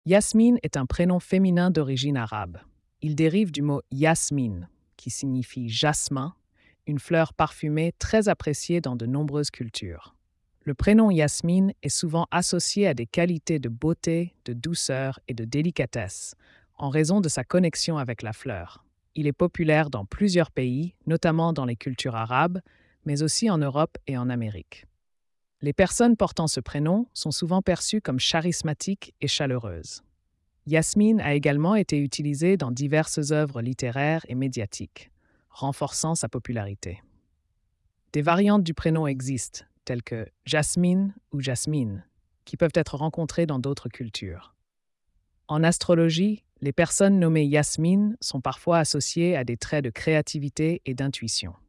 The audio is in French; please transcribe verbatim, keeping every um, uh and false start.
Yasmine est un prénom féminin d'origine arabe. Il dérive du mot yasmine, qui signifie jasmin, une fleur parfumée très appréciée dans de nombreuses cultures. Le prénom Yasmine est souvent associé à des qualités de beauté, de douceur et de délicatesse, en raison de sa connexion avec la fleur. Il est populaire dans plusieurs pays, notamment dans les cultures arabes, mais aussi en Europe et en Amérique. Les personnes portant ce prénom sont souvent perçues comme charismatiques et chaleureuses. Yasmine a également été utilisée dans diverses œuvres littéraires et médiatiques, renforçant sa popularité. Des variantes du prénom existent, telles que Jasmine ou Jasmine, qui peuvent être rencontrées dans d'autres cultures. En astrologie, les personnes nommées Yasmine sont parfois associées à des traits de créativité et d'intuition.